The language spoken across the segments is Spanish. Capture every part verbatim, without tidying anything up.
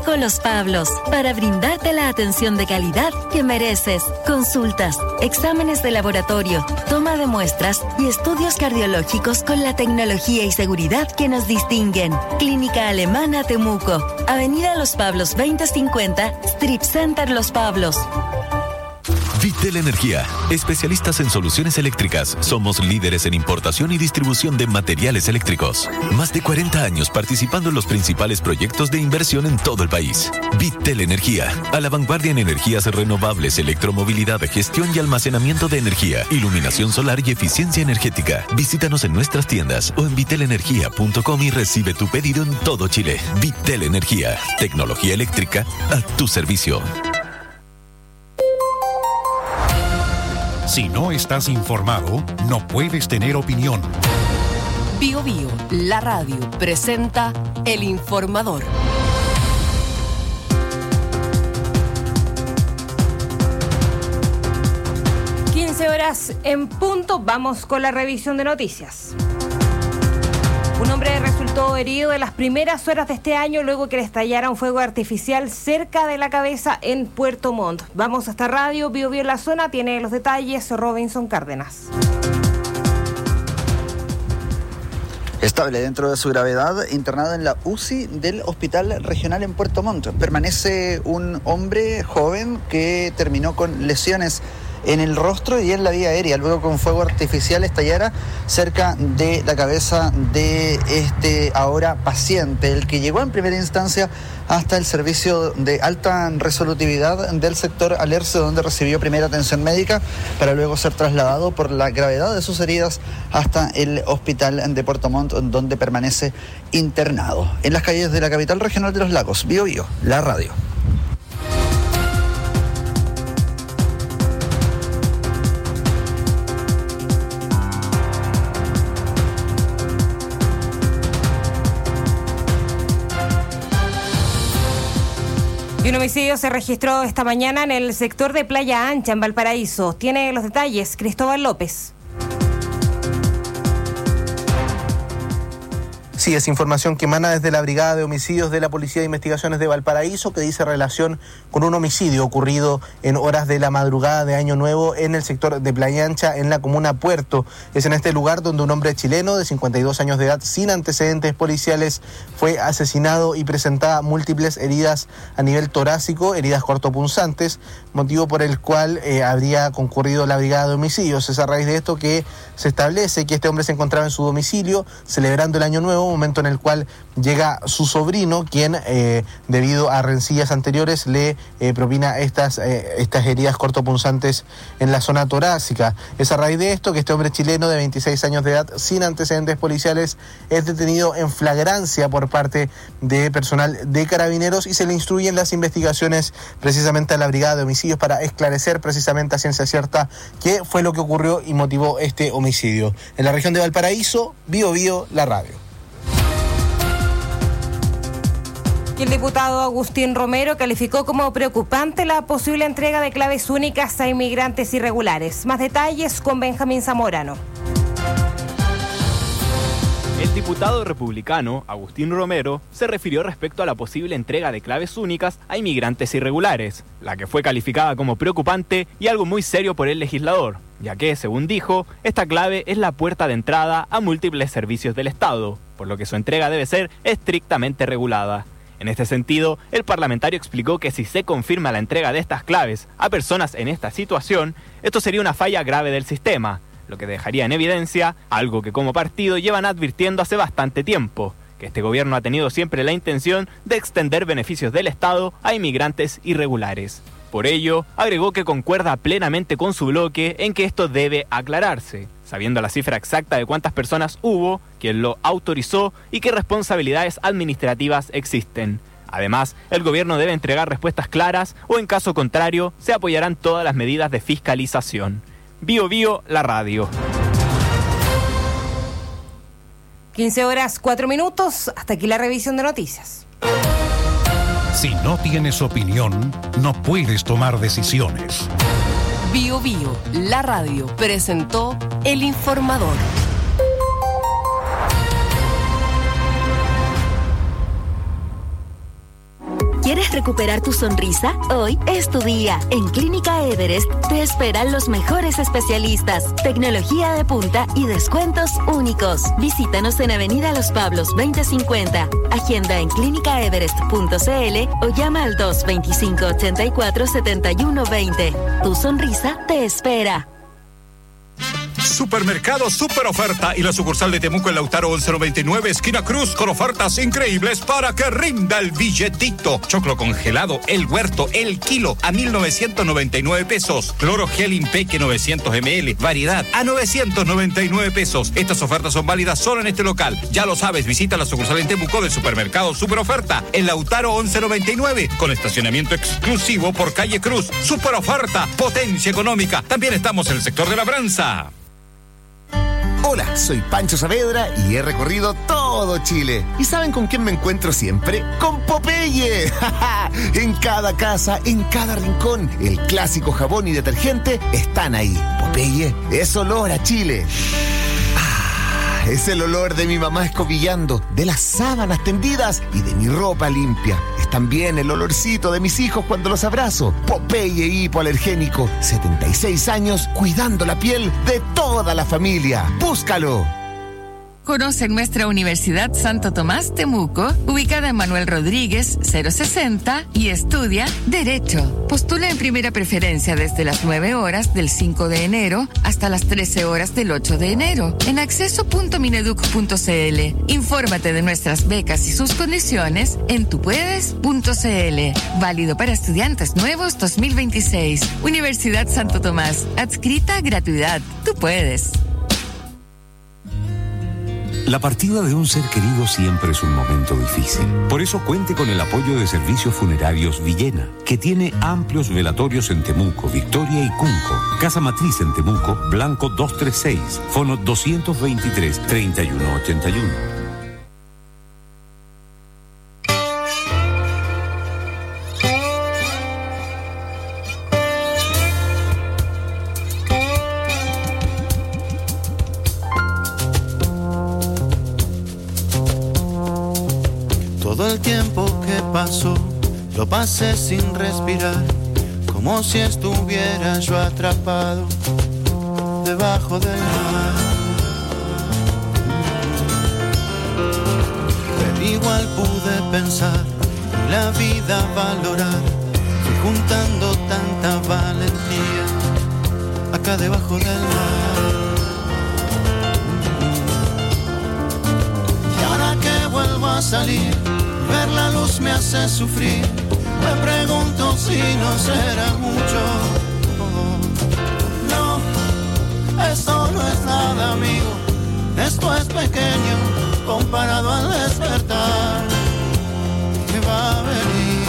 Médico Los Pablos, para brindarte la atención de calidad que mereces. Consultas, exámenes de laboratorio, toma de muestras y estudios cardiológicos con la tecnología y seguridad que nos distinguen. Clínica Alemana Temuco, Avenida Los Pablos veinte cincuenta, Strip Center Los Pablos. Vitel Energía, especialistas en soluciones eléctricas. Somos líderes en importación y distribución de materiales eléctricos. Más de cuarenta años participando en los principales proyectos de inversión en todo el país. Vitel Energía, a la vanguardia en energías renovables, electromovilidad, gestión y almacenamiento de energía, iluminación solar y eficiencia energética. Visítanos en nuestras tiendas o en vitel energía punto com y recibe tu pedido en todo Chile. Vitel Energía, tecnología eléctrica a tu servicio. Si no estás informado, no puedes tener opinión. Bio Bio, la radio, presenta El Informador. quince horas en punto, vamos con la revisión de noticias. Un hombre resultó herido en las primeras horas de este año luego que le estallara un fuego artificial cerca de la cabeza en Puerto Montt. Vamos a esta radio, Bio Bio en la zona, tiene los detalles Robinson Cárdenas. Estable dentro de su gravedad, internado en la U C I del Hospital Regional en Puerto Montt. Permanece un hombre joven que terminó con lesiones en el rostro y en la vía aérea, luego que un fuego artificial estallara cerca de la cabeza de este ahora paciente, el que llegó en primera instancia hasta el servicio de alta resolutividad del sector Alerce, donde recibió primera atención médica para luego ser trasladado por la gravedad de sus heridas hasta el hospital de Puerto Montt, donde permanece internado. En las calles de la capital regional de los Lagos, Bio Bio, la radio. Y un homicidio se registró esta mañana en el sector de Playa Ancha, en Valparaíso. Tiene los detalles Cristóbal López. Sí, es información que emana desde la Brigada de Homicidios de la Policía de Investigaciones de Valparaíso, que dice relación con un homicidio ocurrido en horas de la madrugada de Año Nuevo en el sector de Playa Ancha, en la comuna Puerto. Es en este lugar donde un hombre chileno de cincuenta y dos años de edad, sin antecedentes policiales, fue asesinado y presentaba múltiples heridas a nivel torácico, heridas cortopunzantes, motivo por el cual eh, habría concurrido la Brigada de Homicidios. Es a raíz de esto que se establece que este hombre se encontraba en su domicilio celebrando el Año Nuevo, momento en el cual llega su sobrino, quien eh, debido a rencillas anteriores le eh, propina estas, eh, estas heridas cortopunzantes en la zona torácica. Es a raíz de esto que este hombre chileno de veintiséis años de edad, sin antecedentes policiales, es detenido en flagrancia por parte de personal de Carabineros y se le instruyen las investigaciones precisamente a la Brigada de Homicidios para esclarecer precisamente a ciencia cierta qué fue lo que ocurrió y motivó este homicidio. En la región de Valparaíso, Bio Bio, la radio. El diputado Agustín Romero calificó como preocupante la posible entrega de claves únicas a inmigrantes irregulares. Más detalles con Benjamín Zamorano. El diputado republicano Agustín Romero se refirió respecto a la posible entrega de claves únicas a inmigrantes irregulares, la que fue calificada como preocupante y algo muy serio por el legislador, ya que, según dijo, esta clave es la puerta de entrada a múltiples servicios del Estado, por lo que su entrega debe ser estrictamente regulada. En este sentido, el parlamentario explicó que si se confirma la entrega de estas claves a personas en esta situación, esto sería una falla grave del sistema, lo que dejaría en evidencia algo que como partido llevan advirtiendo hace bastante tiempo, que este gobierno ha tenido siempre la intención de extender beneficios del Estado a inmigrantes irregulares. Por ello, agregó que concuerda plenamente con su bloque en que esto debe aclararse, sabiendo la cifra exacta de cuántas personas hubo, quién lo autorizó y qué responsabilidades administrativas existen. Además, el gobierno debe entregar respuestas claras o, en caso contrario, se apoyarán todas las medidas de fiscalización. Bio Bio, la radio. quince horas, cuatro minutos. Hasta aquí la revisión de noticias. Si no tienes opinión, no puedes tomar decisiones. Bio Bio, la radio, presentó El Informador. ¿Quieres recuperar tu sonrisa? Hoy es tu día. En Clínica Everest te esperan los mejores especialistas, tecnología de punta y descuentos únicos. Visítanos en Avenida Los Pablos veinte cincuenta. Agenda en clínica everest punto c l o llama al dos veinticinco ochenta y cuatro setenta y uno veinte. Tu sonrisa te espera. Supermercado Super Oferta y la sucursal de Temuco en Lautaro once noventa y nueve, esquina Cruz, con ofertas increíbles para que rinda el billetito. Choclo congelado, el huerto, el kilo a mil novecientos noventa y nueve pesos. Cloro gel Impeque novecientos mililitros, variedad a novecientos noventa y nueve pesos. Estas ofertas son válidas solo en este local. Ya lo sabes, visita la sucursal en Temuco del Supermercado Super Oferta en Lautaro once noventa y nueve, con estacionamiento exclusivo por calle Cruz. Super Oferta, potencia económica. También estamos en el sector de labranza. Hola, soy Pancho Saavedra y he recorrido todo Chile. ¿Y saben con quién me encuentro siempre? ¡Con Popeye! En cada casa, en cada rincón, el clásico jabón y detergente están ahí. Popeye es olor a Chile. Ah, es el olor de mi mamá escobillando, de las sábanas tendidas y de mi ropa limpia. Es también el olorcito de mis hijos cuando los abrazo. Popeye hipoalergénico, setenta y seis años cuidando la piel de toda la familia. ¡Búscalo! Conoce nuestra Universidad Santo Tomás Temuco, ubicada en Manuel Rodríguez, cero sesenta, y estudia Derecho. Postula en primera preferencia desde las nueve horas del cinco de enero hasta las trece horas del ocho de enero en acceso punto mineduc punto c l. Infórmate de nuestras becas y sus condiciones en tupuedes punto c l. Válido para estudiantes nuevos dos mil veintiséis. Universidad Santo Tomás. Adscrita a gratuidad. Tú puedes. La partida de un ser querido siempre es un momento difícil. Por eso cuente con el apoyo de Servicios Funerarios Villena, que tiene amplios velatorios en Temuco, Victoria y Cunco. Casa Matriz en Temuco, Blanco doscientos treinta y seis, fono doscientos veintitrés, treinta y uno ochenta y uno. Todo el tiempo que pasó lo pasé sin respirar, como si estuviera yo atrapado debajo del mar. Pero igual pude pensar y la vida valorar, fui juntando tanta valentía acá debajo del mar. Y ahora que vuelvo a salir, ver la luz me hace sufrir. Me pregunto si no será mucho. Oh, no, esto no es nada, amigo. Esto es pequeño comparado al despertar que va a venir.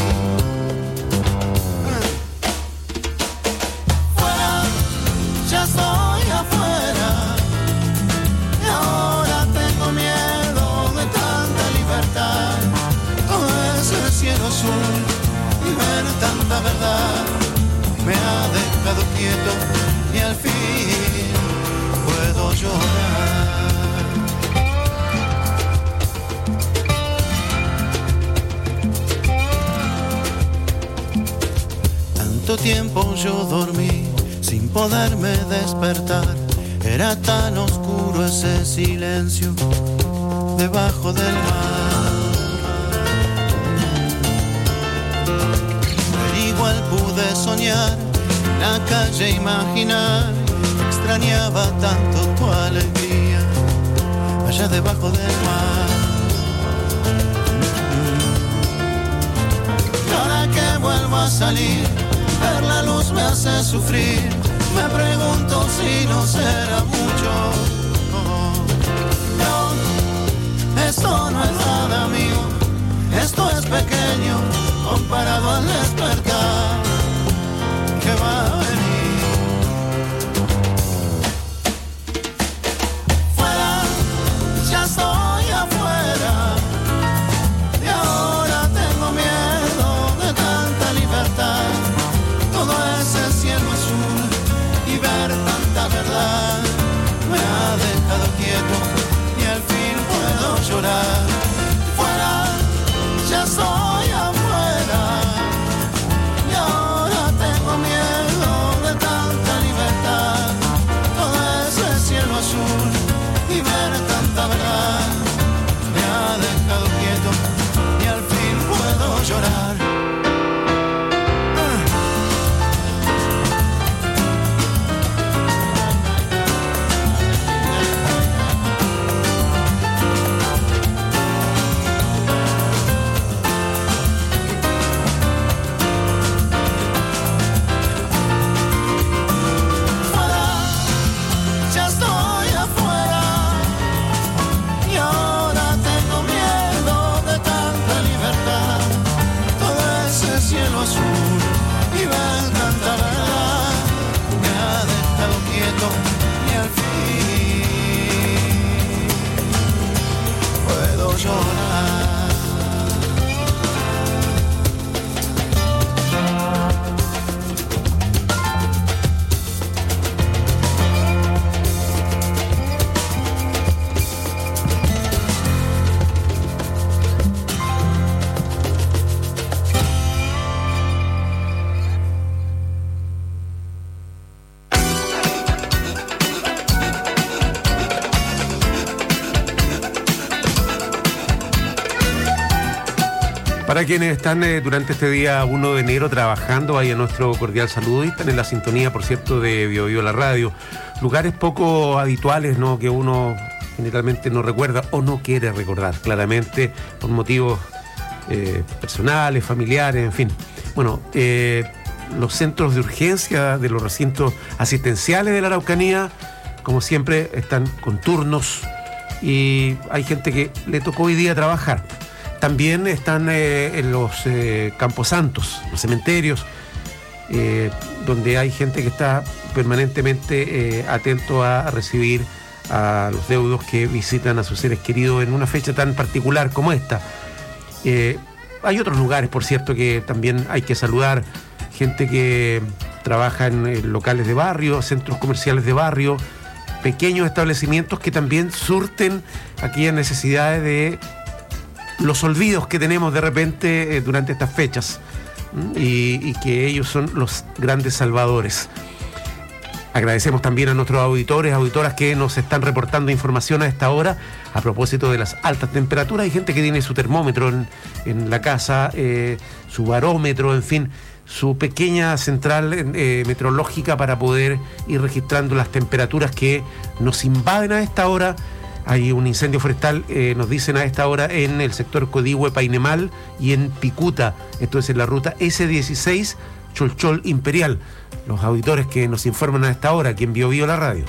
Fuera, ya estoy afuera. Y ahora tengo miedo de tanta libertad. El cielo azul y ver tanta verdad me ha dejado quieto y al fin puedo llorar. Tanto tiempo yo dormí sin poderme despertar, era tan oscuro ese silencio debajo del mar. Igual pude soñar, la calle imaginar, extrañaba tanto tu alegría allá debajo del mar. Y ahora que vuelvo a salir, ver la luz me hace sufrir. Me pregunto si no será mucho. Oh, no, esto no es nada, amigo. Esto es pequeño comparado al despertar que va a venir. Fuera, ya estoy afuera. Y ahora tengo miedo de tanta libertad. Todo ese cielo azul y ver tanta verdad me ha dejado quieto y al fin puedo llorar. Fuera, ya estoy afuera. llorar. Para quienes están eh, durante este día uno de enero trabajando, vaya nuestro cordial saludo y están en la sintonía, por cierto, de Bio Bio la radio. Lugares poco habituales, ¿no?, que uno generalmente no recuerda o no quiere recordar, claramente por motivos eh, personales, familiares, en fin. Bueno, eh, los centros de urgencia de los recintos asistenciales de la Araucanía, como siempre, están con turnos y hay gente que le tocó hoy día trabajar. También están eh, en los eh, camposantos, los cementerios, eh, donde hay gente que está permanentemente eh, atento a, a recibir a los deudos que visitan a sus seres queridos en una fecha tan particular como esta. Eh, hay otros lugares, por cierto, que también hay que saludar. Gente que trabaja en, en locales de barrio, centros comerciales de barrio, pequeños establecimientos que también surten aquellas necesidades de los olvidos que tenemos de repente eh, durante estas fechas, y, y que ellos son los grandes salvadores. Agradecemos también a nuestros auditores, auditoras que nos están reportando información a esta hora a propósito de las altas temperaturas. Hay gente que tiene su termómetro en, en la casa, eh, su barómetro, en fin, su pequeña central eh, meteorológica para poder ir registrando las temperaturas que nos invaden a esta hora. Hay un incendio forestal, eh, nos dicen a esta hora, en el sector Codigüe-Painemal y en Picuta. Esto es en la ruta ese dieciséis, Cholchol Imperial. Los auditores que nos informan a esta hora, aquí en Bio Bio la radio.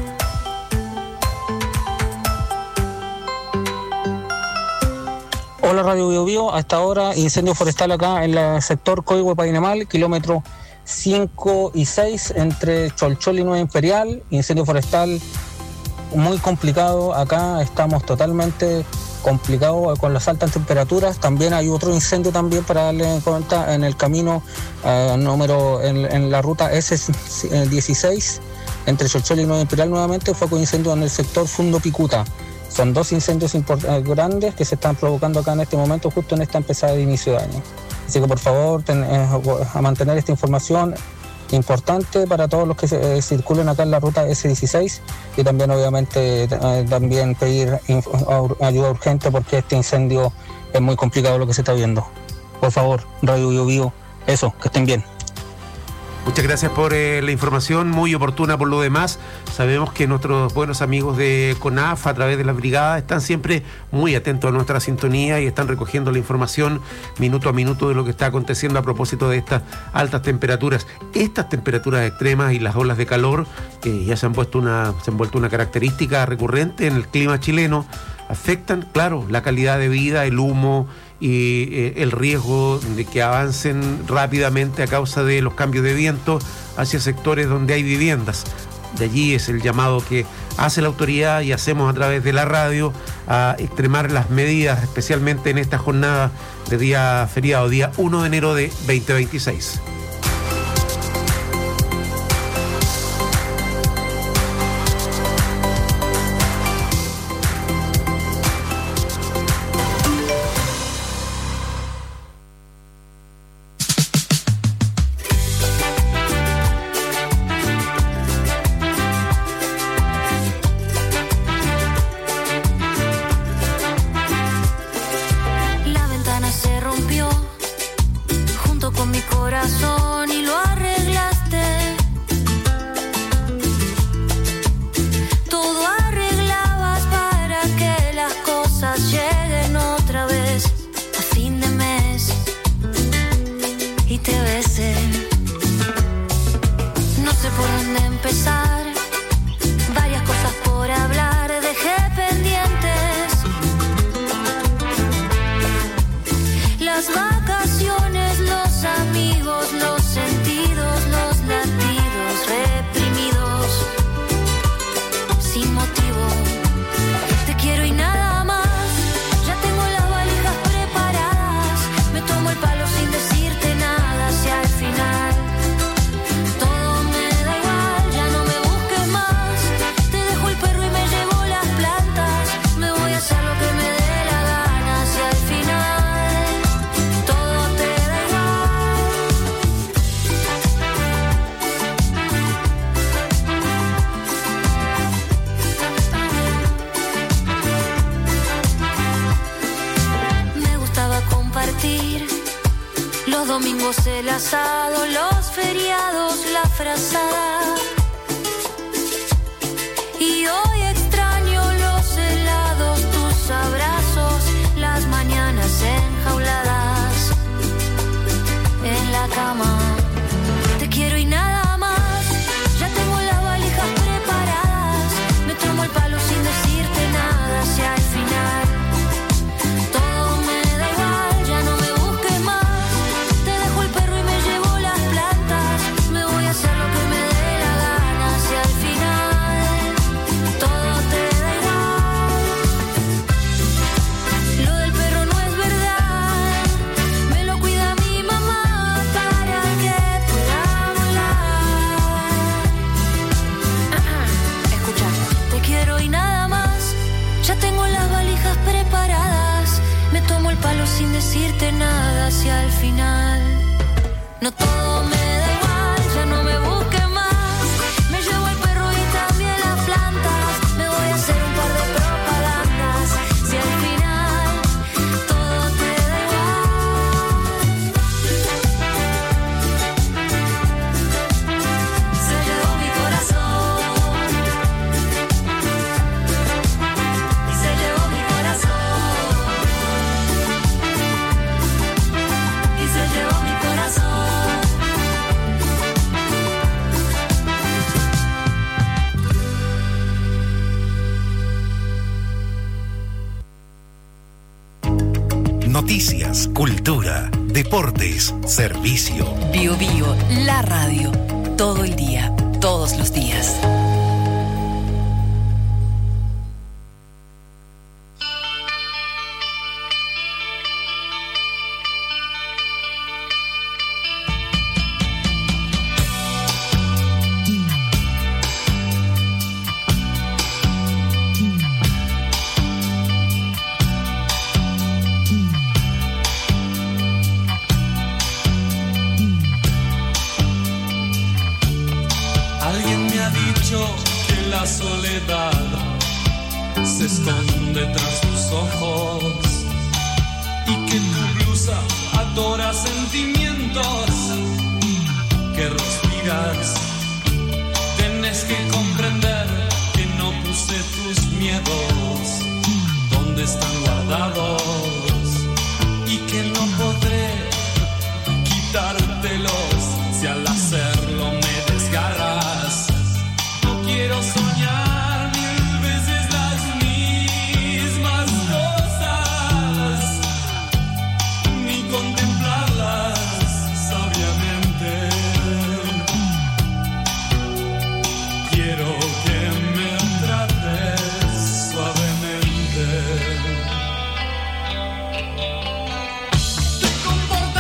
Hola Radio Bio Bio, a esta hora incendio forestal acá en el sector Codigüe-Painemal, kilómetro cinco y seis entre Cholchol y Nueva Imperial. Incendio forestal muy complicado, acá estamos totalmente complicados con las altas temperaturas. También hay otro incendio también para darle cuenta en el camino uh, número en, en la ruta ese dieciséis entre Cholchol y Nueva Imperial. Nuevamente fue con incendio en el sector Fundo Picuta. Son dos incendios import- grandes que se están provocando acá en este momento, justo en esta empezada de inicio de año. Así que por favor ten, eh, a mantener esta información importante para todos los que se, eh, circulen acá en la ruta ese dieciséis, y también obviamente eh, también pedir inf- ayuda urgente porque este incendio es muy complicado lo que se está viendo. Por favor, Radio Bio Bio, eso, que estén bien. Muchas gracias por eh, la información, muy oportuna por lo demás. Sabemos que nuestros buenos amigos de CONAF, a través de las brigadas, están siempre muy atentos a nuestra sintonía y están recogiendo la información minuto a minuto de lo que está aconteciendo a propósito de estas altas temperaturas. Estas temperaturas extremas y las olas de calor, que ya se han puesto una, se han vuelto una característica recurrente en el clima chileno, afectan, claro, la calidad de vida, el humo y eh, el riesgo de que avancen rápidamente a causa de los cambios de viento hacia sectores donde hay viviendas. De allí es el llamado que hace la autoridad y hacemos a través de la radio a extremar las medidas, especialmente en esta jornada de día feriado, día uno de enero de veinte veintiséis. confesar, varias cosas por hablar, dejé pendientes. Las vacaciones, los amigos, los sentidos, los latidos reprimidos, sin motivo. Te quiero y nada más. Ya tengo las valijas preparadas. Me tomo el palo sin decirte nada. Hacia el final todo me da igual. Ya no me busques más. Te dejo el perro y me llevo las plantas. Me voy a hacer lo que me dé la gana. Hacia el final todo te da igual. Me gustaba compartir los domingos el asado, los feriados la frazada. Y hoy extraño los helados, tus abrazos, las mañanas enjauladas en la cama. Te quiero y nada más. Ya tengo las valijas preparadas. Me tomo el palo sin decirte nada. Hacia el final todo me da igual. Ya no me busques más. Te dejo el perro y me llevo las plantas. Me voy a hacer lo que me dé la gana. Hacia el final todo te da igual. Lo del perro no es verdad. Me lo cuida mi mamá para que pueda volar. Escucha, te quiero y nada más. Ya tengo las valijas preparadas. Me tomo el palo sin decirte nada. Hacia el final no todo me da igual. Ya no me busques más. Me llevo el perro y también las plantas. Me voy a hacer un par de propagandas. Si al final todo te da igual. Se llevó mi corazón. Y se llevó mi corazón. Y se llevó mi corazón. Noticias, cultura, deportes, servicio. Bio Bio, la radio. Todo el día, todos los días. Alguien me ha dicho que la soledad se esconde tras tus ojos y que tu blusa adora sentimientos que respiras. Tienes que comprender que no puse tus miedos donde están guardados y que no podré quitártelos si al hacerlo me desgarras. No quiero soñar mil veces las mismas cosas, ni contemplarlas sabiamente. Quiero que me trates suavemente. Te comportas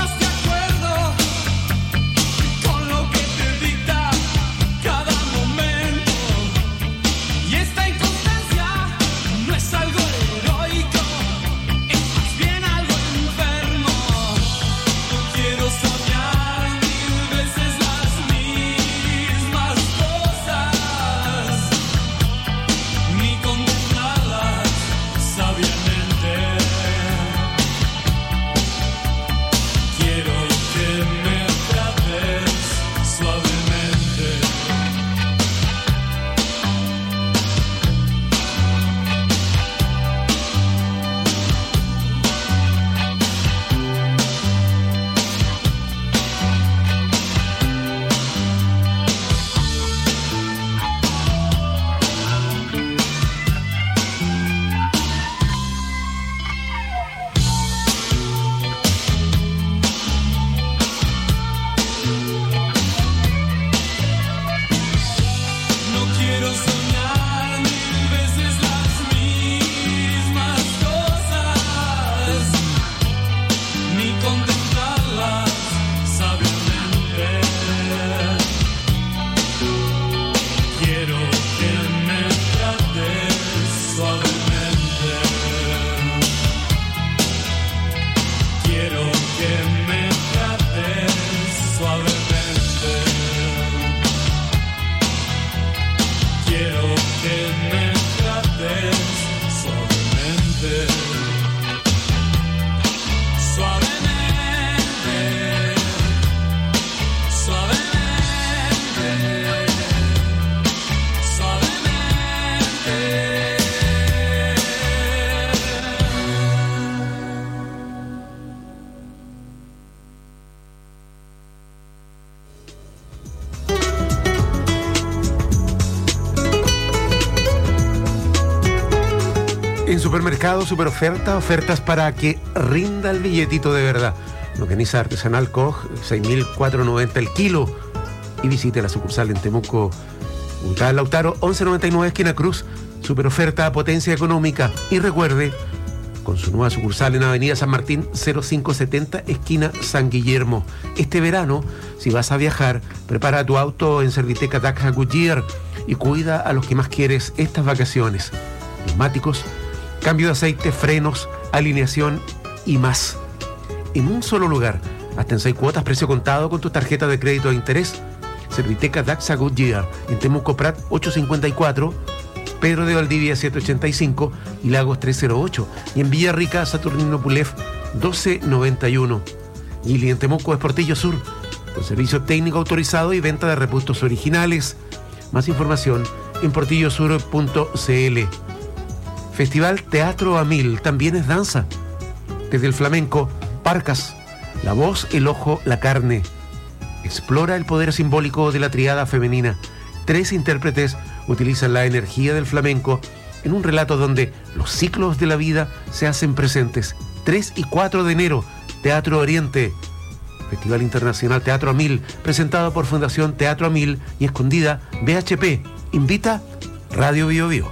En supermercado, super oferta, ofertas para que rinda el billetito de verdad. Longaniza artesanal Koch, seis mil cuatrocientos noventa el kilo. Y visite la sucursal en Temuco, Unidad Lautaro, once noventa y nueve, esquina Cruz. Super oferta a potencia económica. Y recuerde, con su nueva sucursal en Avenida San Martín, cero cinco setenta, esquina San Guillermo. Este verano, si vas a viajar, prepara tu auto en Serviteca Dacia Goodyear y cuida a los que más quieres estas vacaciones. Neumáticos, cambio de aceite, frenos, alineación y más. En un solo lugar, hasta en seis cuotas, precio contado con tu tarjeta de crédito de interés. Serviteca Dacia Goodyear, en Temuco Prat ochocientos cincuenta y cuatro, Pedro de Valdivia setecientos ochenta y cinco y Lagos trescientos ocho. Y en Villarrica, Saturnino Pulef doce noventa y uno. Gili en Temuco es Portillo Sur, con servicio técnico autorizado y venta de repuestos originales. Más información en portillo sur punto c l. Festival Teatro a Mil, también es danza. Desde el flamenco, Parcas, la voz, el ojo, la carne. Explora el poder simbólico de la triada femenina. Tres intérpretes utilizan la energía del flamenco en un relato donde los ciclos de la vida se hacen presentes. tres y cuatro de enero, Teatro Oriente. Festival Internacional Teatro a Mil, presentado por Fundación Teatro a Mil y Escondida B H P. Invita Radio Bio Bio.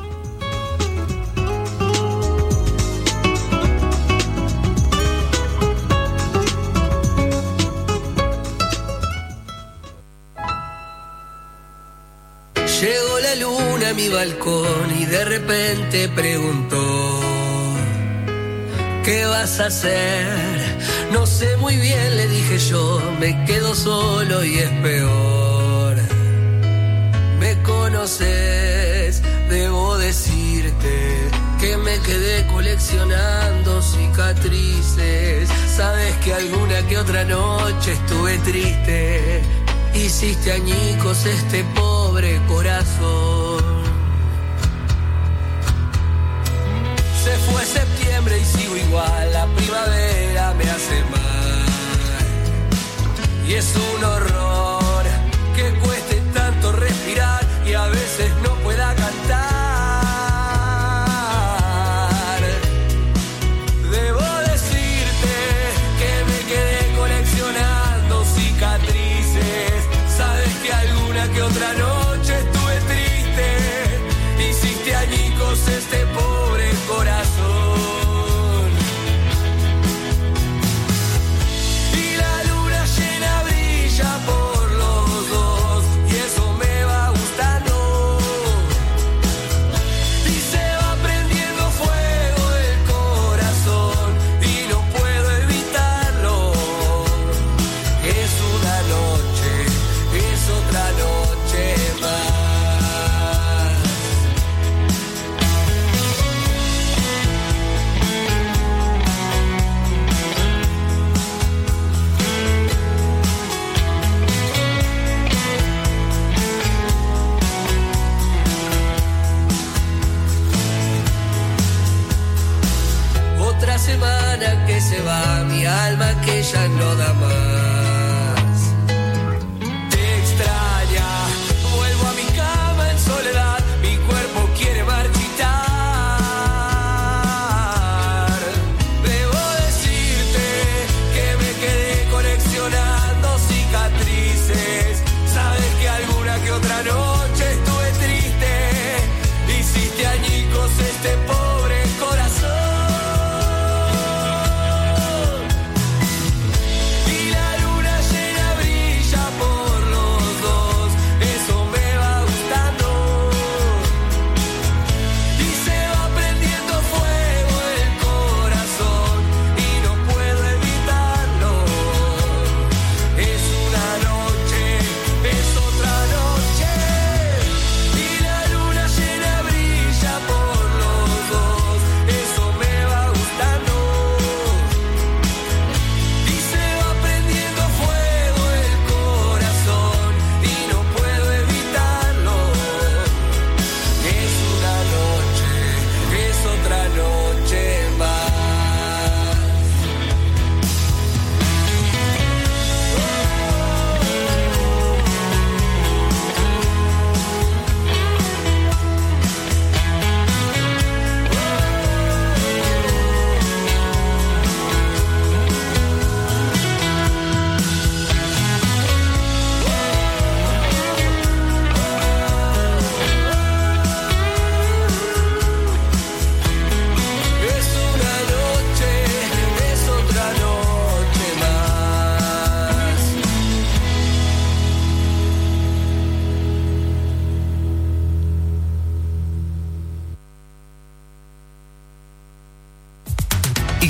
Llegó la luna a mi balcón y de repente preguntó: ¿qué vas a hacer? No sé muy bien, le dije yo, me quedo solo y es peor. Me conoces, debo decirte que me quedé coleccionando cicatrices. Sabes que alguna que otra noche estuve triste. Hiciste añicos este pobre corazón. Se fue septiembre y sigo igual, la primavera me hace mal. Y es un horror que cueste tanto respirar y a veces no pueda cantar. Debo decirte que me quedé coleccionando cicatrices. Sabes que alguna que otra noche estuve triste. Hiciste añicos este pobre corazón. Y la luna llena brilla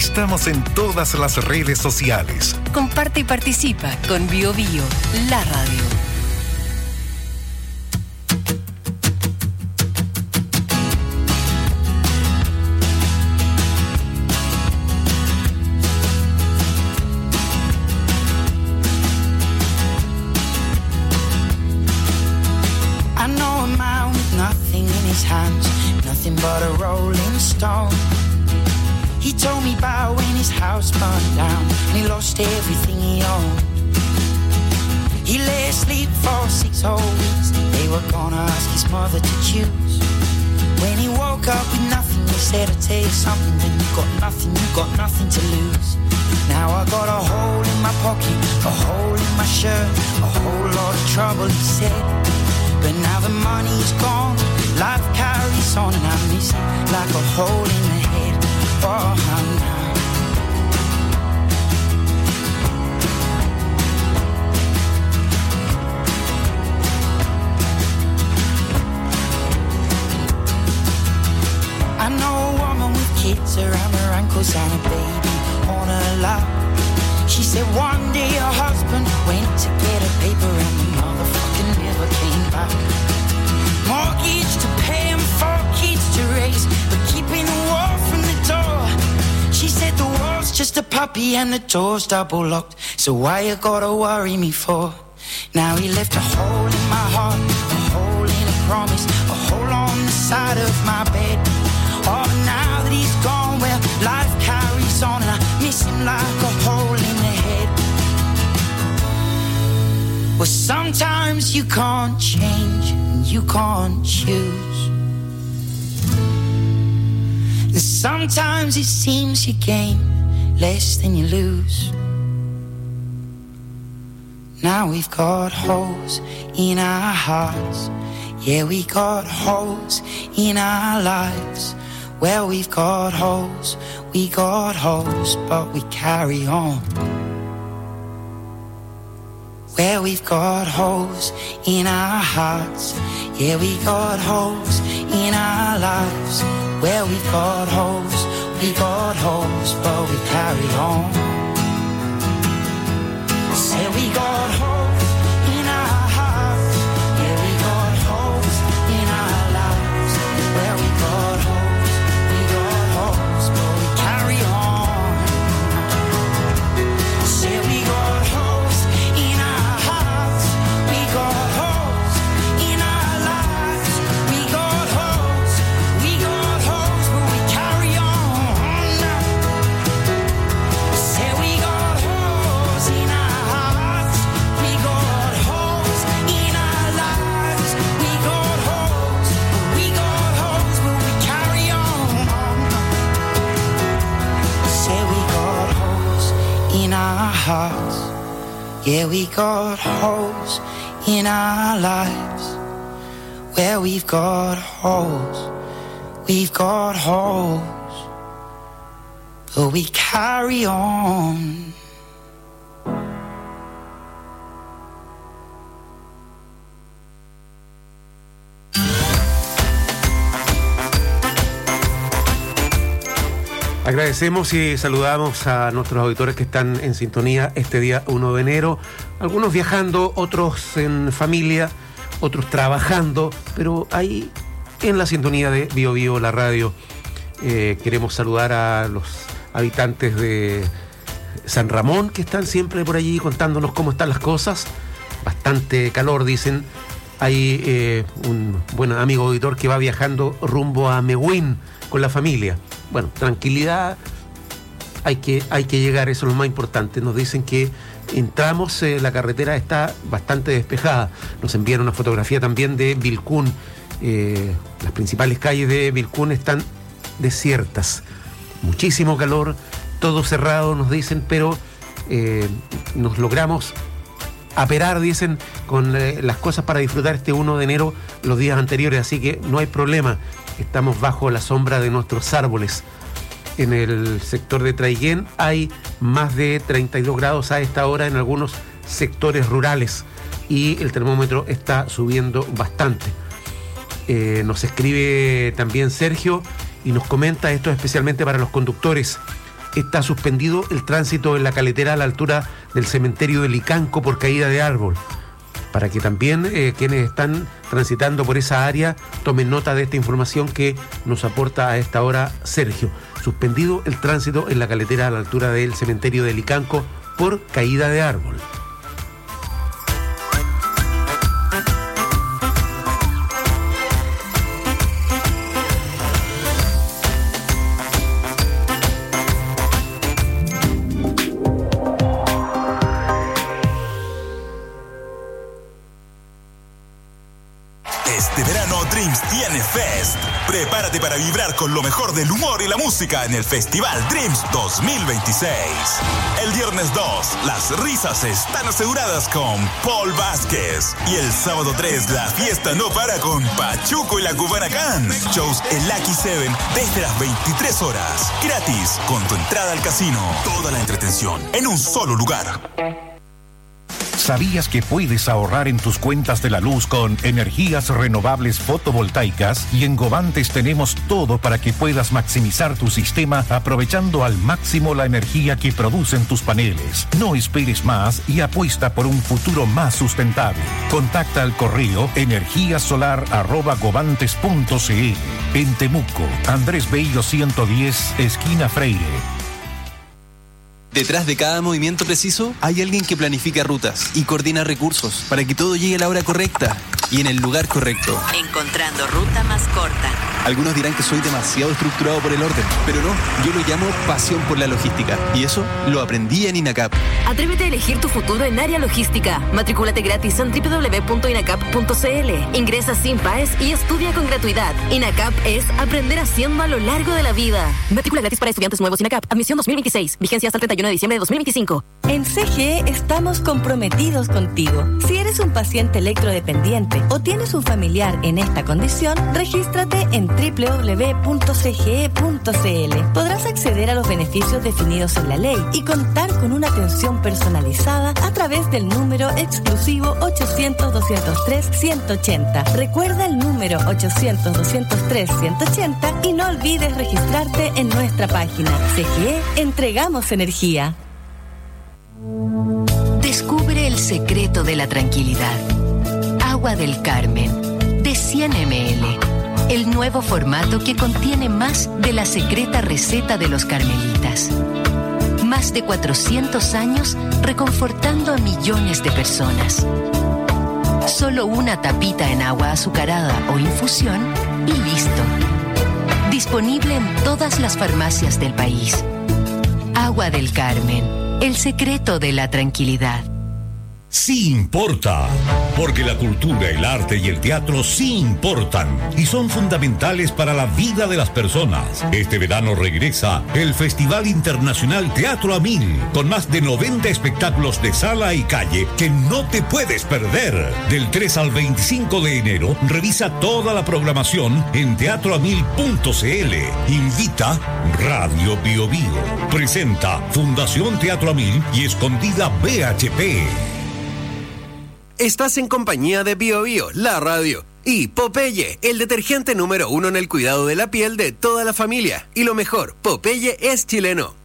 Estamos en todas las redes sociales. Comparte y participa con Bio Bio, la radio. I know a man with nothing in his hands, nothing but a rolling stone. He told me about when his house burned down and he lost everything he owned. He lay asleep for six whole weeks. They were gonna ask his mother to choose. When he woke up with nothing, they said, I'll tell you something, then you got nothing, you got nothing to lose. Now I got a hole in my pocket, a hole in my shirt, a whole lot of trouble, he said. But now the money's gone, life carries on, and I miss it like a hole in the head. Oh, now. I know a woman with kids around her ankles and a baby on her lap. She said one day her husband went to get a paper and the motherfucking never came back. Mortgage to pay and four kids to raise, but keeping the wall from the door. She said the wall's just a puppy and the door's double locked, so why you gotta worry me for? Now he left a hole in my heart, a hole in a promise, a hole on the side of my bed. Oh, now that he's gone, well, life carries on and I miss him like a hole in the head. Well, sometimes you can't change and you can't choose. And sometimes it seems you gain less than you lose. Now we've got holes in our hearts. Yeah, we got holes in our lives. Well, we've got holes, we got holes, but we carry on. Well, we've got holes in our hearts. Yeah, we got holes in our lives. Well, we've got holes, we got holes, but we carry on. Say we got holes in our hearts. Yeah, we got holes in our lives. Well, we got holes, we got holes, but we carry on. Say we got holes in our hearts. We got holes in our lives. We got holes, we got holes, but we carry on. Say we got holes in our hearts. We got holes in our lives. We got holes, we got holes, but we carry on. Say we got holes in our hearts. Yeah, we got holes in our lives. Where we've got holes, we've got holes, but we carry on. Agradecemos y saludamos a nuestros auditores que están en sintonía este día uno de enero. Algunos viajando, otros en familia, otros trabajando, pero ahí en la sintonía de Bio Bio, la radio. Eh, queremos saludar a los habitantes de San Ramón que están siempre por allí contándonos cómo están las cosas. Bastante calor, dicen. Hay eh, un buen amigo auditor que va viajando rumbo a Mehuín con la familia. Bueno, tranquilidad, hay que, hay que llegar, eso es lo más importante. Nos dicen que entramos, eh, la carretera está bastante despejada. Nos envían una fotografía también de Vilcún. Eh, las principales calles de Vilcún están desiertas. Muchísimo calor, todo cerrado, nos dicen, pero eh, nos logramos aperar, dicen, con eh, las cosas para disfrutar este uno de enero los días anteriores, así que no hay problema. Estamos bajo la sombra de nuestros árboles. En el sector de Traiguén hay más de treinta y dos grados a esta hora en algunos sectores rurales y el termómetro está subiendo bastante. Eh, nos escribe también Sergio y nos comenta, esto especialmente para los conductores. está suspendido el tránsito en la caletera a la altura del cementerio de Licanco por caída de árbol. Para que también eh, quienes están transitando por esa área tomen nota de esta información que nos aporta a esta hora Sergio. Suspendido el tránsito en la caletera a la altura del cementerio de Licanco por caída de árbol. Tiene Fest. Prepárate para vibrar con lo mejor del humor y la música en el Festival Dreams dos mil veintiséis. El viernes dos, las risas están aseguradas con Paul Vázquez. Y el sábado tres, la fiesta no para con Pachuco y la Cubana Can. Shows en Lucky Seven desde las veintitrés horas. Gratis, con tu entrada al casino. Toda la entretención en un solo lugar. ¿Sabías que puedes ahorrar en tus cuentas de la luz con energías renovables fotovoltaicas? Y en Govantes tenemos todo para que puedas maximizar tu sistema aprovechando al máximo la energía que producen tus paneles. No esperes más y apuesta por un futuro más sustentable. Contacta al correo energíasolar arroba govantes punto cl. En Temuco, Andrés Bello ciento diez, esquina Freire. Detrás de cada movimiento preciso hay alguien que planifica rutas y coordina recursos para que todo llegue a la hora correcta y en el lugar correcto. Encontrando ruta más corta. Algunos dirán que soy demasiado estructurado por el orden, pero no, yo lo llamo pasión por la logística y eso lo aprendí en INACAP. Atrévete a elegir tu futuro en área logística. Matricúlate gratis en doble u doble u doble u punto inacap punto cl. Ingresa sin paes y estudia con gratuidad. INACAP es aprender haciendo a lo largo de la vida. Matrícula gratis para estudiantes nuevos INACAP. Admisión dos mil veintiséis. Vigencia hasta el treinta y uno de diciembre de dos mil veinticinco. En C G E estamos comprometidos contigo. Si eres un paciente electrodependiente o tienes un familiar en esta condición, regístrate en doble u doble u doble u punto c g e punto c l. Podrás acceder a los beneficios definidos en la ley y contar con una atención personalizada a través del número exclusivo ochocientos, doscientos tres, ciento ochenta. Recuerda el número ochocientos, doscientos tres, ciento ochenta y no olvides registrarte en nuestra página. C G E, entregamos energía. Descubre el secreto de la tranquilidad. Agua del Carmen, de cien mililitros. El nuevo formato que contiene más de la secreta receta de los carmelitas. Más de cuatrocientos años reconfortando a millones de personas. Solo una tapita en agua azucarada o infusión y listo. Disponible en todas las farmacias del país. Agua del Carmen, el secreto de la tranquilidad. Sí importa, porque la cultura, el arte y el teatro sí importan y son fundamentales para la vida de las personas. Este verano regresa el Festival Internacional Teatro a Mil, con más de noventa espectáculos de sala y calle que no te puedes perder. Del tres al veinticinco de enero, revisa toda la programación en teatro a mil punto c l. Invita Radio Bio Bio. Presenta Fundación Teatro a Mil y Escondida B H P. Estás en compañía de Bio Bio, la radio, y Popeye, el detergente número uno en el cuidado de la piel de toda la familia. Y lo mejor, Popeye es chileno.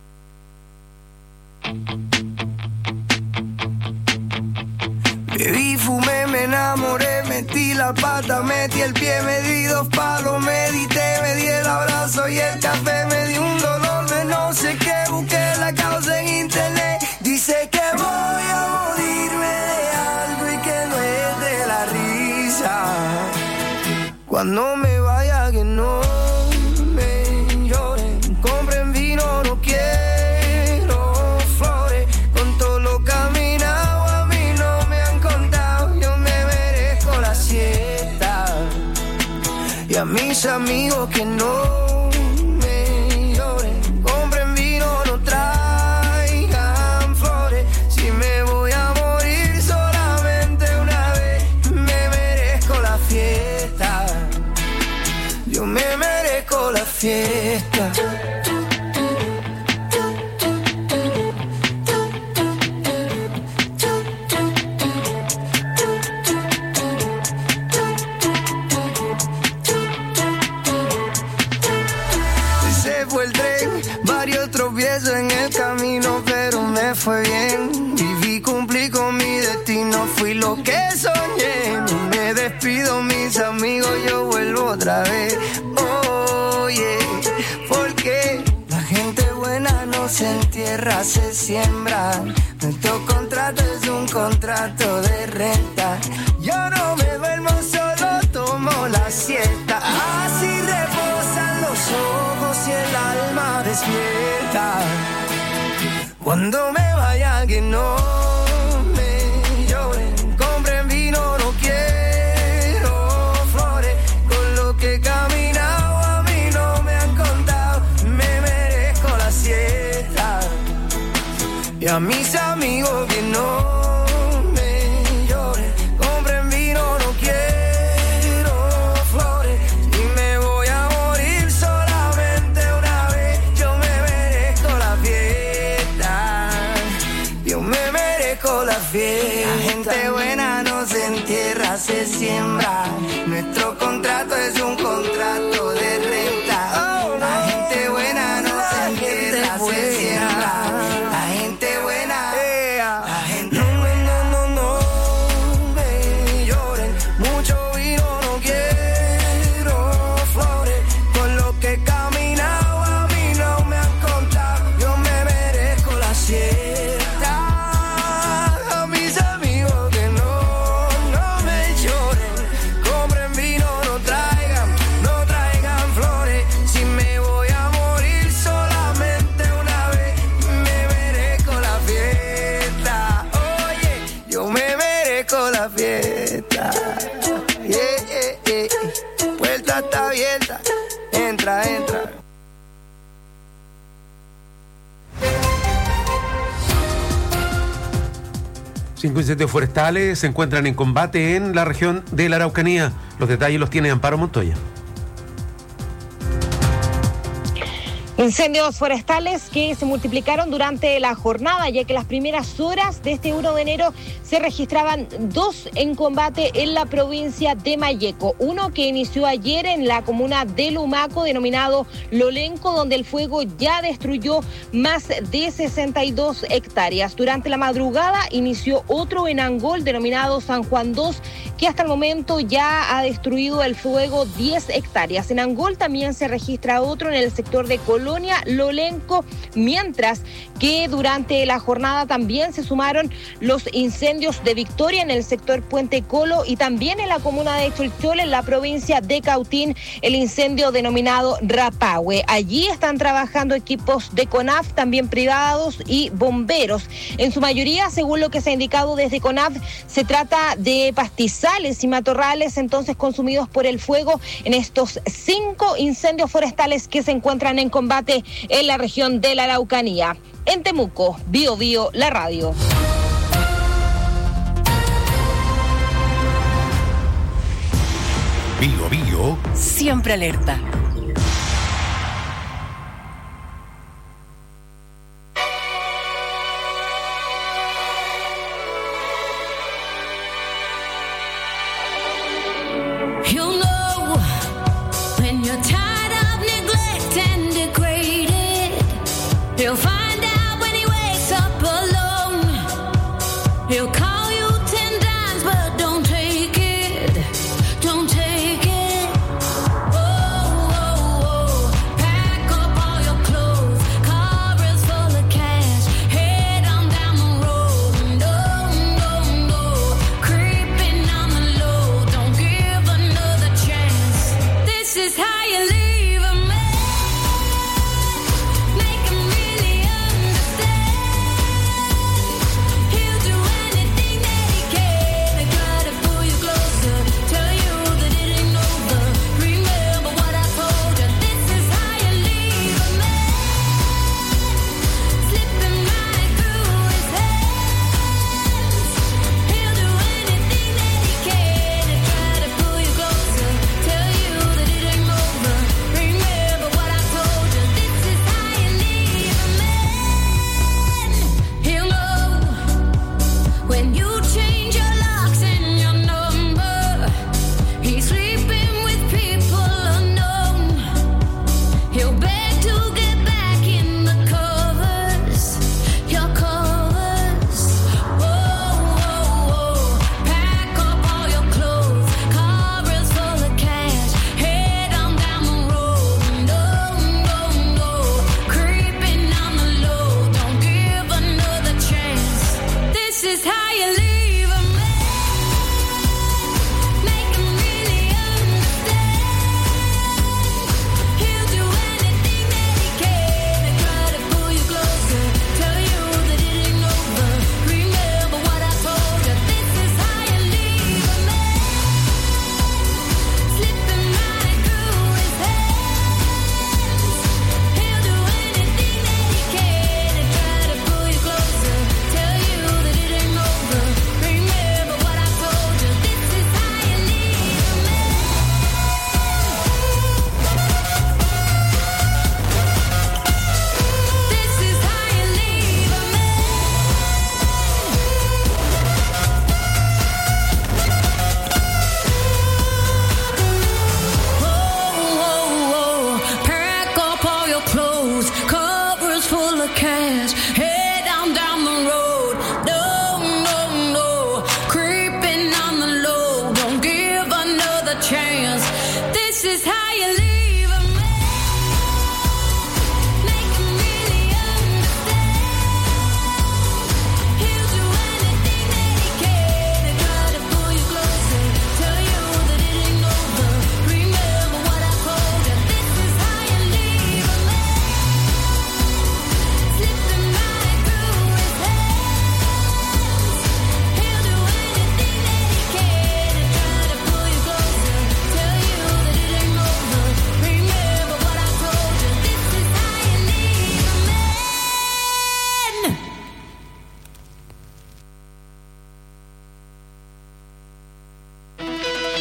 Bebí, fumé, me enamoré, metí la pata, metí el pie, me di dos palos, medité, me di el abrazo y el café, me di un dolor de no sé qué, busqué la causa en internet, dice que voy a morirme de algo y que no es de la risa, cuando me vaya que no me lloren, compren vino, no quiero flores, con todo lo caminado a mí no me han contado, yo me merezco la siesta, y a mis amigos que no me lloren, compren vino, no traigan flores, si me voy a morir solamente una vez, me merezco la fiesta, yo me merezco la fiesta. Se fue el tren, varios otros viejos lo que soñé. No me despido, mis amigos, yo vuelvo otra vez. Oye, porque la gente buena no se entierra, se siembra. Nuestro contrato es un contrato de renta. Yo no me duermo, solo tomo la siesta. Así reposan los ojos y el alma despierta. Cuando me vaya que no me lloren, compren vino, no quiero flores. Con lo que he caminado a mí no me han contado, me merezco la siesta. Y a mis amigos que no me lloren, compren vino, no quiero flores. Si me voy a morir solamente una vez, yo me merezco la fiesta. Yo me merezco la fiesta. La gente buena no se entierra, se siembra. Nuestro contrato es un contrato de renta. La gente buena no se entierra, se siembra. La gente buena, la gente buena, no, no, no me lloren. Mucho vino, no quiero flores. Con lo que he caminado a mí no me han contado, yo me merezco la siesta. A mis amigos que no, no me lloren, compren vino, no traigan, no traigan flores. Si me voy a morir solamente una vez, me merezco la fiesta. Oye, yo me merezco la fiesta. Yeah, yeah, yeah. Puerta está abierta, entra, entra. Cinco incendios forestales se encuentran en combate en la región de la Araucanía. Los detalles los tiene Amparo Montoya. Incendios forestales que se multiplicaron durante la jornada, ya que las primeras horas de este uno de enero se registraban dos en combate en la provincia de Malleco. Uno que inició ayer en la comuna de Lumaco, denominado Lolenco, donde el fuego ya destruyó más de sesenta y dos hectáreas. Durante la madrugada inició otro en Angol, denominado San Juan dos, que hasta el momento ya ha destruido el fuego diez hectáreas. En Angol también se registra otro en el sector de Colonia Lolenco, mientras que durante la jornada también se sumaron los incendios de Victoria en el sector Puente Colo y también en la comuna de Cholchol, en la provincia de Cautín, el incendio denominado Rapahue. Allí están trabajando equipos de CONAF, también privados y bomberos. En su mayoría, según lo que se ha indicado desde CONAF, se trata de pastizales y matorrales entonces consumidos por el fuego en estos cinco incendios forestales que se encuentran en combate en la región de la Araucanía. En Temuco, Bio Bio, la radio. Bio Bio. Siempre alerta. You'll know when you're tired of neglect and degraded. You'll find out when he wakes up alone. He'll call you ten times, but don't take it. Don't take it. Oh, oh, oh. Pack up all your clothes. Car is full of cash. Head on down the road. No, no, no. Creeping on the low. Don't give another chance. This is how you leave a man. Make him really understand. He'll do anything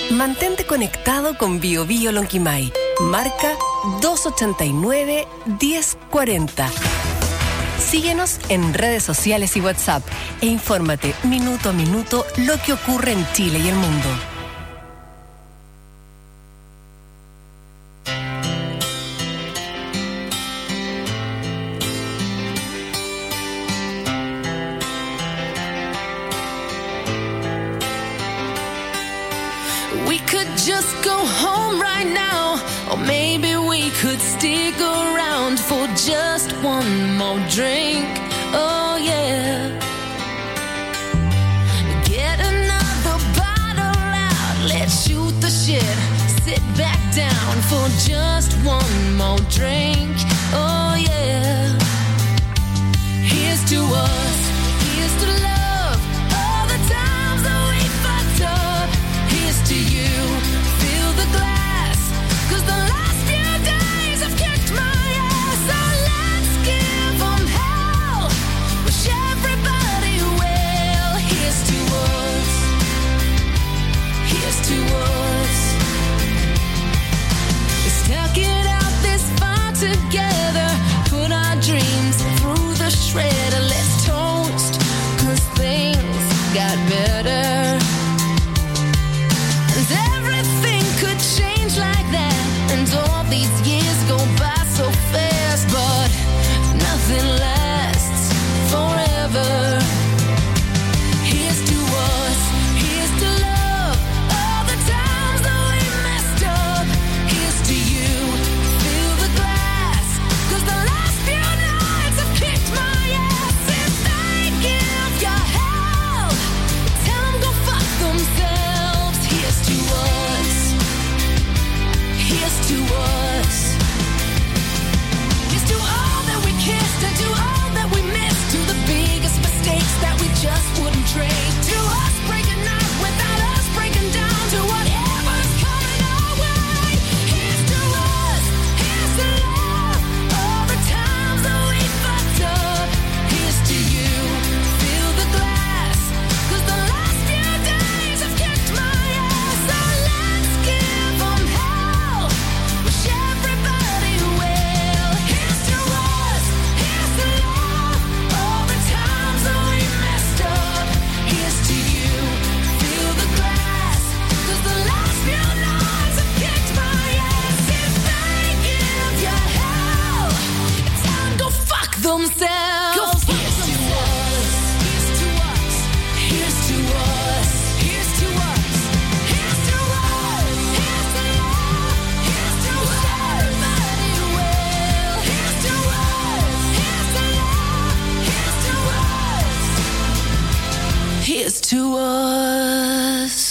Mantente conectado con Bio Bio Lonquimay. Marca dos ochenta y nueve, diez cuarenta. Síguenos en redes sociales y WhatsApp e infórmate minuto a minuto lo que ocurre en Chile y el mundo. We could just go home right now, or maybe we could stick around for just one more drink. Oh yeah. Get another bottle out, let's shoot the shit. Sit back down for just one more drink. Oh yeah. Here's to us, here's to love, all the times that we fucked up. Here's to you, fill the glass, 'cause the last few days have kicked my ass. So let's give them hell, wish everybody well. Here's to us, here's to us. Let's talk it out this far together, put our dreams through the shredder. Let's toast, 'cause things got better. And everything could change like that, and all these years go by so fast, but nothing lasts forever. Here's to us, here's to love, all the times that we messed up. Here's to you, fill the glass, 'cause the last few nights have kicked my ass. If they give you hell, tell them go fuck themselves. Here's to us, here's to us. Here's to all that we kissed and to all that we missed, to the biggest mistakes that we just wouldn't trade, to us breaking up without us breaking down, to whatever's coming our way. Here's to us, here's to love, all the times that we fucked up. Here's to you, fill the glass, 'cause the last few days have kicked my ass. So let's give them hell, wish everybody well. Here's to us, here's to love, all the times that we messed up. Here's to you, fill the glass, 'cause the last few nights have kicked my ass. If they give you hell, tell them go fuck themselves. Go fuck themselves. Here's to us, here's to us, here's to us, here's to us, here's to love, here's to everybody well. Here's to us, here's to love, here's to us, here's to us.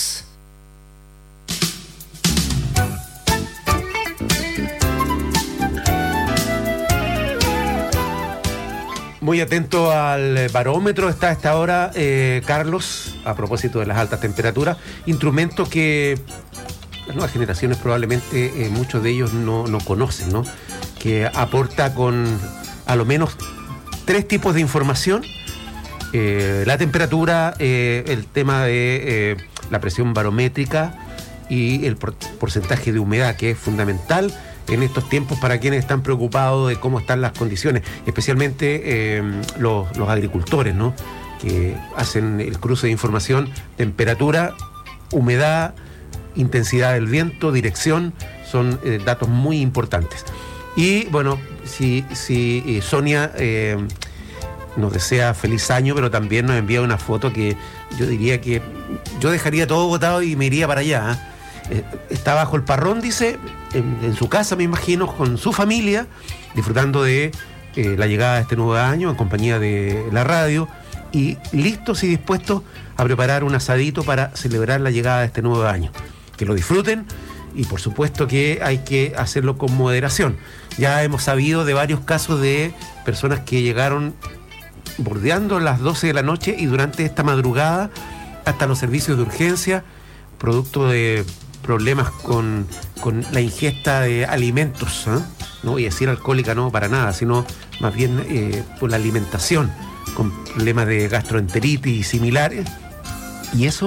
Muy atento al barómetro está a esta hora, eh, Carlos, a propósito de las altas temperaturas, instrumentos que las nuevas generaciones probablemente eh, muchos de ellos no, no conocen, ¿no? Que aporta con a lo menos tres tipos de información: eh, la temperatura, eh, el tema de eh, la presión barométrica y el por- porcentaje de humedad, que es fundamental en estos tiempos para quienes están preocupados de cómo están las condiciones, especialmente eh, los, los agricultores, ¿no? Que hacen el cruce de información: temperatura, humedad, intensidad del viento, dirección, son eh, datos muy importantes. Y bueno, si, si eh, Sonia eh, nos desea feliz año, pero también nos envía una foto que yo diría que yo dejaría todo botado y me iría para allá, ¿eh? Eh, está bajo el parrón, dice, en, en su casa, me imagino, con su familia, disfrutando de eh, la llegada de este nuevo año en compañía de la radio, y listos y dispuestos a preparar un asadito para celebrar la llegada de este nuevo año. Que lo disfruten, y por supuesto que hay que hacerlo con moderación. Ya hemos sabido de varios casos de personas que llegaron bordeando las doce de la noche y durante esta madrugada hasta los servicios de urgencia, producto de problemas con, con la ingesta de alimentos, ¿eh? No voy a decir alcohólica, no, para nada, sino más bien eh, por la alimentación, con problemas de gastroenteritis y similares, y eso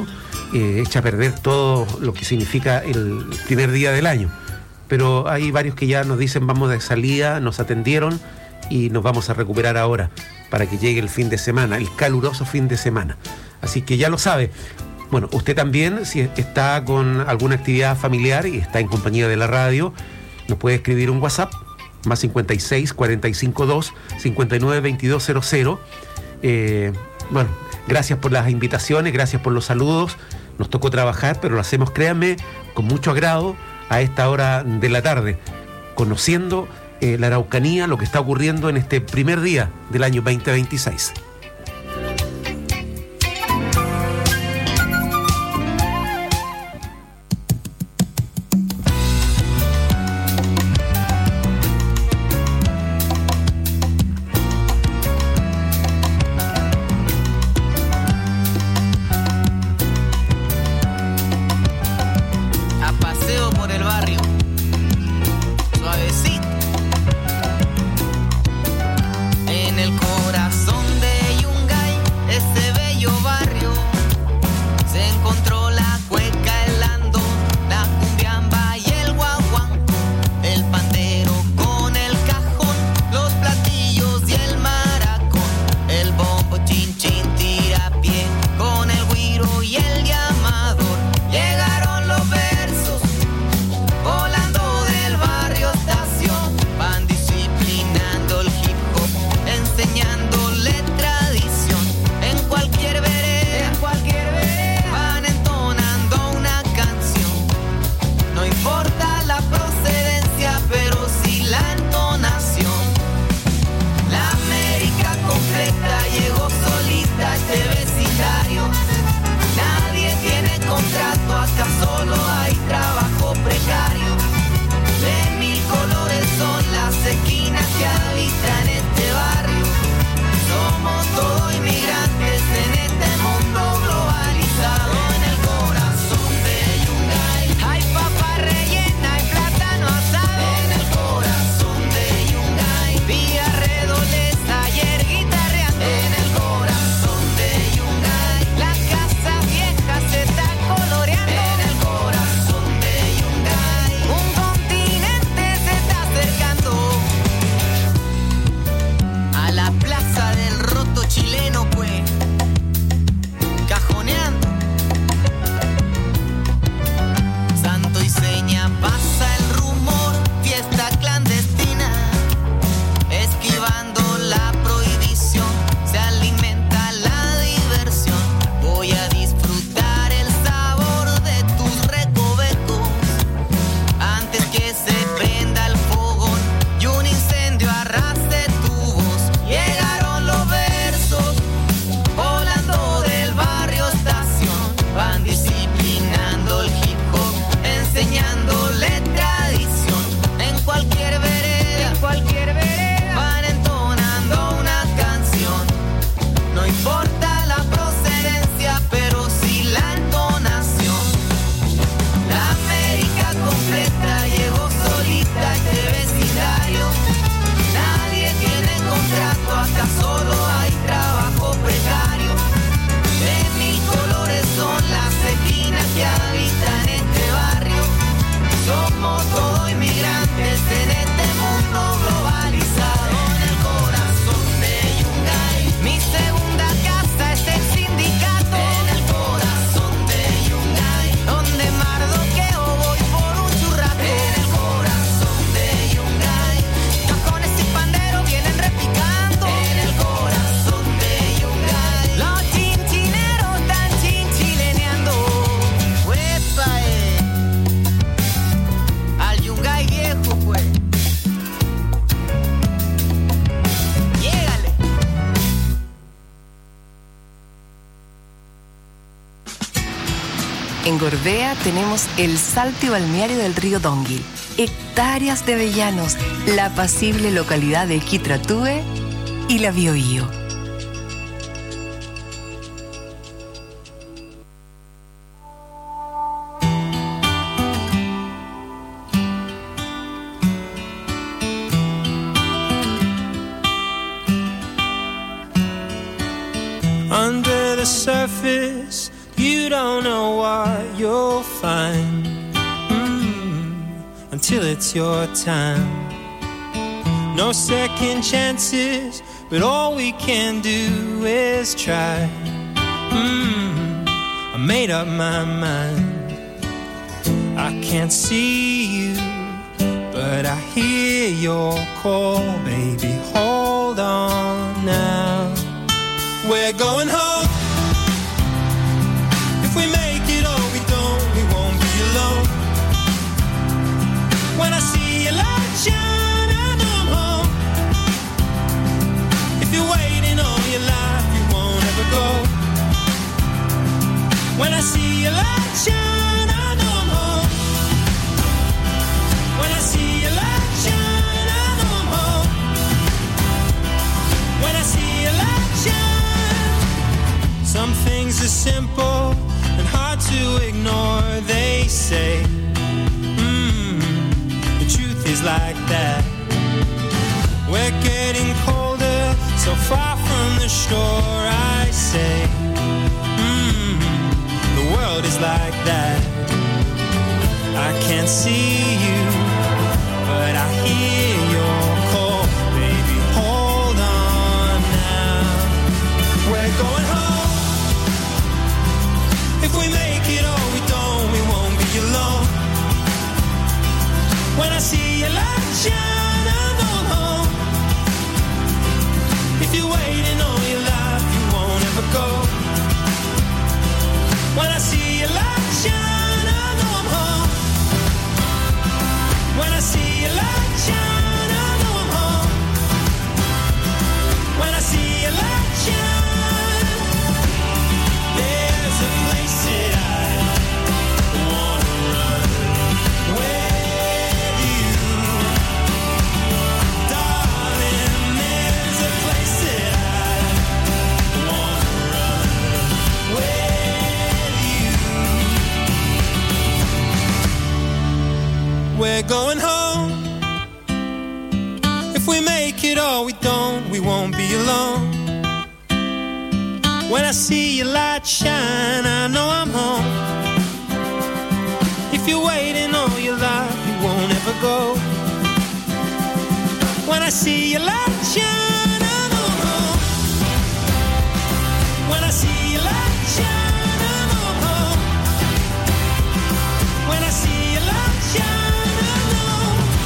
eh, echa a perder todo lo que significa el primer día del año. Pero hay varios que ya nos dicen vamos de salida, nos atendieron y nos vamos a recuperar ahora para que llegue el fin de semana, el caluroso fin de semana. Así que ya lo sabe. Bueno, usted también, si está con alguna actividad familiar y está en compañía de la radio, nos puede escribir un WhatsApp, más cincuenta y seis, cuarenta y cinco dos, cincuenta y nueve, veintidós cero cero. Eh, bueno, gracias por las invitaciones, gracias por los saludos. Nos tocó trabajar, pero lo hacemos, créanme, con mucho agrado a esta hora de la tarde, conociendo eh, la Araucanía, lo que está ocurriendo en este primer día del año veinte veintiséis. En Gorbea tenemos el salto y balneario del río Donguil, hectáreas de avellanos, la apacible localidad de Quitratúe y la Biobío. Under the surface, You don't know what you'll find mm, until it's your time. No second chances, but all we can do is try. Mm, I made up my mind. I can't see you, but I hear your call, baby. Hold on now. We're going home. If we make it or we don't, we won't be alone. When I see your light shine, I know I'm home. If you're waiting all your life, you won't ever go. When I see your light shine, I know I'm home. When I see your light shine, I know I'm home. When I see your light shine. Some things are simple and hard to ignore, they say. Mm, the truth is like that. We're getting colder, so far from the shore, I say. Mm, the world is like that. I can't see you, but I hear your call, baby. Hold on now. We're going home. If we make it or we don't, we won't be alone. When I see your light shine, I know I'm home. If you're waiting all your life, you won't ever go. When I see your light shine, I know I'm home. When I see your light shine, I know I'm home. When I see your light shine, there's a place that I wanna run with you, darling. There's a place that I wanna run with you. We're going home. If we make it or we don't, we won't be alone. When I see your light shine, I know I'm home. If you're waiting all your life, you won't ever go. When I see your light shine, I know I'm home. When I see your light shine, I know I'm home. When I see your light shine, I know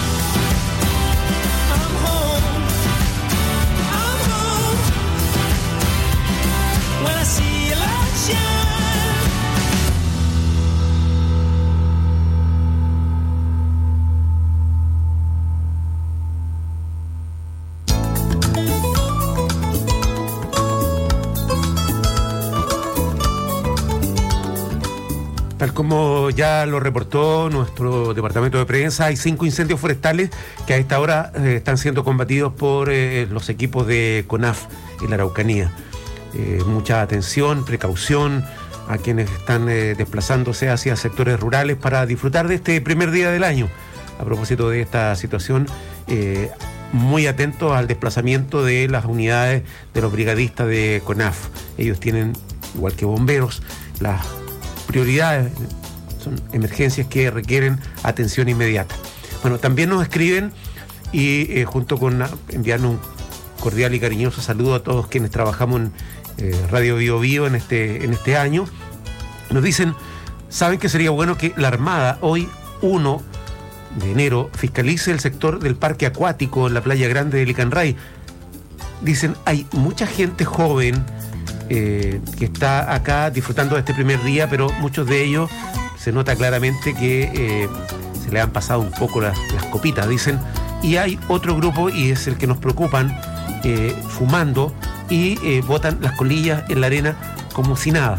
I'm home. I'm home. When I see your light shine. Tal como ya lo reportó nuestro departamento de prensa, hay cinco incendios forestales que a esta hora eh, están siendo combatidos por eh, los equipos de CONAF en la Araucanía. Eh, mucha atención, precaución a quienes están eh, desplazándose hacia sectores rurales para disfrutar de este primer día del año. A propósito de esta situación, eh, muy atentos al desplazamiento de las unidades de los brigadistas de CONAF. Ellos tienen, igual que bomberos, las prioridades, son emergencias que requieren atención inmediata. Bueno, también nos escriben y eh, junto con enviarnos un cordial y cariñoso saludo a todos quienes trabajamos en eh, Radio Bio Bio en este, en este año, nos dicen, saben que sería bueno que la Armada hoy uno de enero fiscalice el sector del parque acuático en la playa grande de Licanray. Dicen, hay mucha gente joven Eh, que está acá disfrutando de este primer día, pero muchos de ellos se nota claramente que eh, se le han pasado un poco las, las copitas, dicen, y hay otro grupo, y es el que nos preocupan, eh, fumando y eh, botan las colillas en la arena como si nada,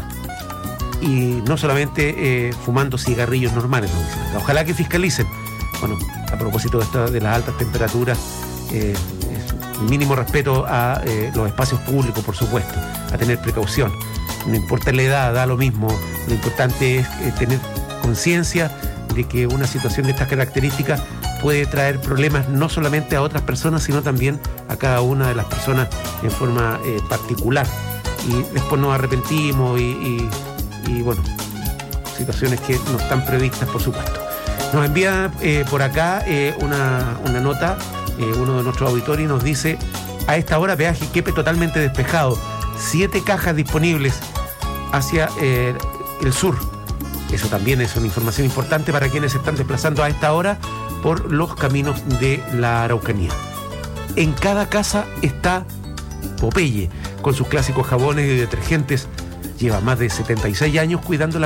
y no solamente eh, fumando cigarrillos normales, ¿no? Dicen, ojalá que fiscalicen. Bueno, a propósito de, esta, de las altas temperaturas, eh, el mínimo respeto a eh, los espacios públicos, por supuesto, a tener precaución. No importa la edad, da lo mismo. Lo importante es eh, tener conciencia de que una situación de estas características puede traer problemas no solamente a otras personas, sino también a cada una de las personas en forma eh, particular. Y después nos arrepentimos y, y, y bueno, situaciones que no están previstas, por supuesto. Nos envía eh, por acá eh, una, una nota, eh, uno de nuestros auditores, y nos dice: a esta hora peaje Quepe totalmente despejado, siete cajas disponibles hacia eh, el sur. Eso también es una información importante para quienes se están desplazando a esta hora por los caminos de la Araucanía. En cada casa está Popeye, con sus clásicos jabones y detergentes. Lleva más de setenta y seis años cuidando la